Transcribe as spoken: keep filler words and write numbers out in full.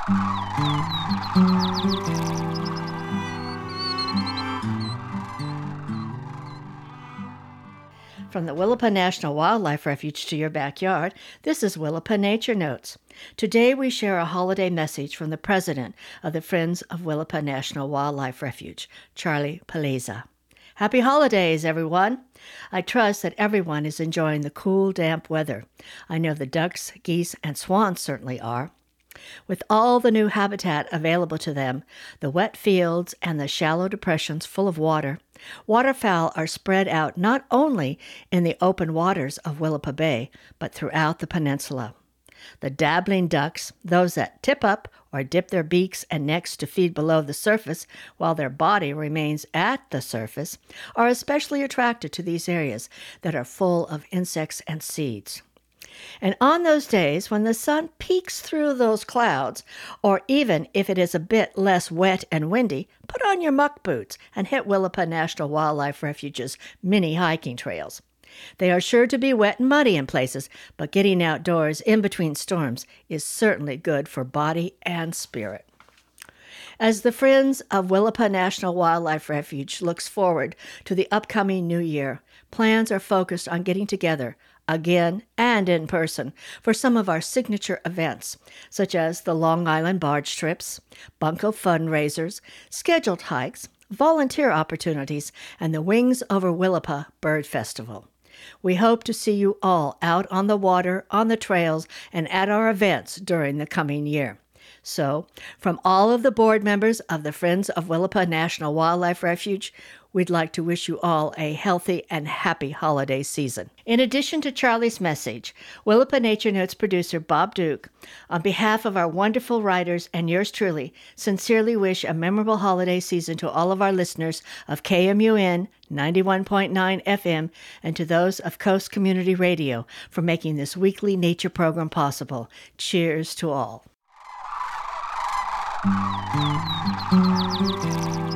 From the Willapa National Wildlife Refuge to your backyard, this is Willapa Nature Notes. Today we share a holiday message from the president of the Friends of Willapa National Wildlife Refuge, Charlie Paleza. Happy holidays, everyone! I trust that everyone is enjoying the cool, damp weather. I know the ducks, geese, and swans certainly are. With all the new habitat available to them, the wet fields and the shallow depressions full of water, waterfowl are spread out not only in the open waters of Willapa Bay, but throughout the peninsula. The dabbling ducks, those that tip up or dip their beaks and necks to feed below the surface while their body remains at the surface, are especially attracted to these areas that are full of insects and seeds. And on those days when the sun peeks through those clouds, or even if it is a bit less wet and windy, put on your muck boots and hit Willapa National Wildlife Refuge's mini hiking trails. They are sure to be wet and muddy in places, but getting outdoors in between storms is certainly good for body and spirit. As the Friends of Willapa National Wildlife Refuge looks forward to the upcoming new year, plans are focused on getting together again and in person for some of our signature events, such as the Long Island barge trips, bunco fundraisers, scheduled hikes, volunteer opportunities, and the Wings Over Willapa Bird Festival. We hope to see you all out on the water, on the trails, and at our events during the coming year. So, from all of the board members of the Friends of Willapa National Wildlife Refuge, we'd like to wish you all a healthy and happy holiday season. In addition to Charlie's message, Willapa Nature Notes producer Bob Duke, on behalf of our wonderful writers and yours truly, sincerely wish a memorable holiday season to all of our listeners of K M U N ninety-one point nine F M and to those of Coast Community Radio for making this weekly nature program possible. Cheers to all.